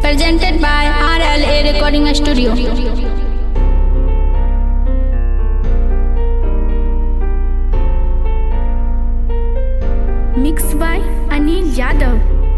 presented by RLA Recording Studio. Mixed by Anil Yadav.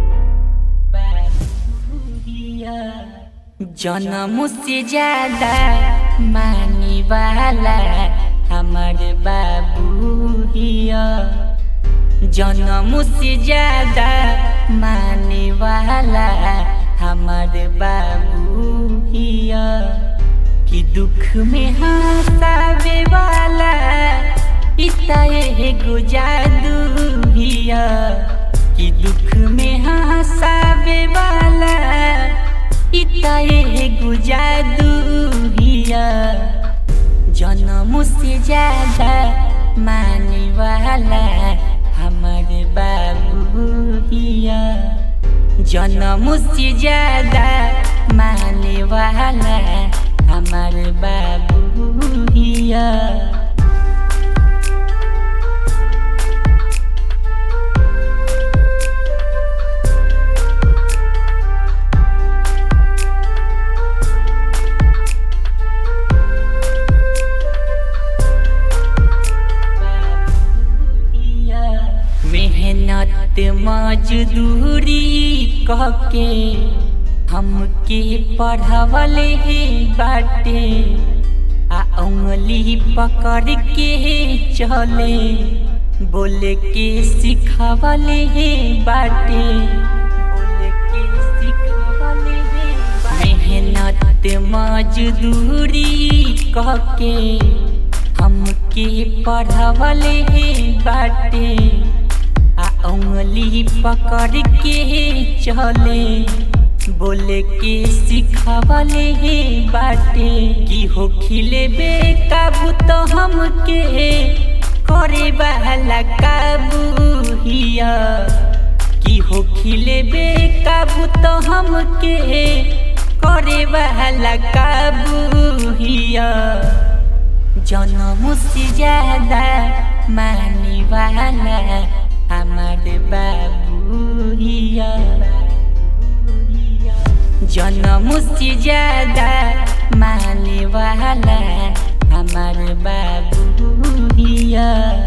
जन्म से ज्यादा माने वाला हमारे बाबू हिया। जन्म से ज्यादा माने वाला हमारे बाबू हिया। कि दुख में हंसावे वाला इतना एगो जादू हिया। कि दुख में हंसावे वाला इतना एगो जादू हिया। जन्म से ज्यादा माने वाला हमारे बाबू हिया। जन्म से ज्यादा माने वाला हमारे बाबू हिया। मेहनत मजदूरी कहके हमके पढ़ावले हे बाटे। उंगली पकड़ के चले बोले के सिखावले हे बाटे। बोले के सिखावले हे बाटे। मेहनत मजदूरी कहके हमके पढ़ावले हे बाटे। उंगली पकड़ के चले बोले के सिखावले हे बाटे। कि हो खिले बेकाबू तो हमके करे वाला काबू हिया। कि हो खिले बेकाबू तो हमके करे वाला काबू हिया। जन्म से ज्यादा माने वाला हमारे बाबू हिया। जन्म से ज्यादा माने वाला हमारे बाबू हिया।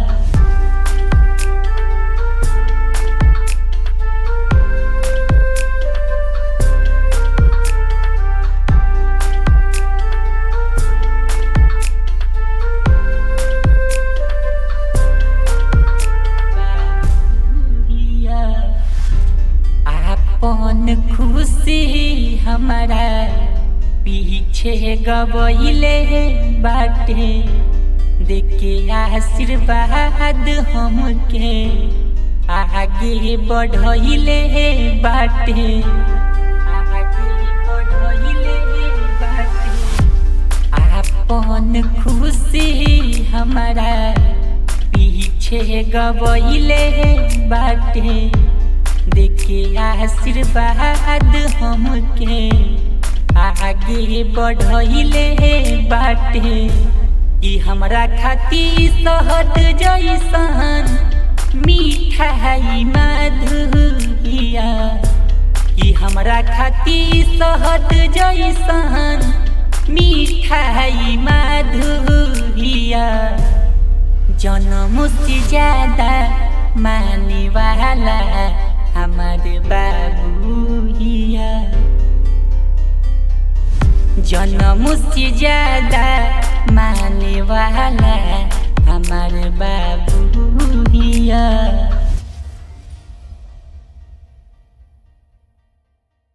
अपन खुशी हमारा पीछे गवैले बाटे। देखे आशीर्वाद हमके आगे बढ़ैले बाटे। आगे बढ़ैले बाटे। अपन खुशी हमारा पीछे गवैले बाटे। देखे आशीर्वाद हमके आगे बढ़ैले बाटे। कि हमरा खातिर शहद जैसन मिठाई मधुरिया। कि हमरा खातिर शहद जैसन मिठाई मधुरिया। जन्म से ज्यादा माने वाला हमारे बाबू हिया। जन्म से ज्यादा माने वाला हमारे बाबू हिया।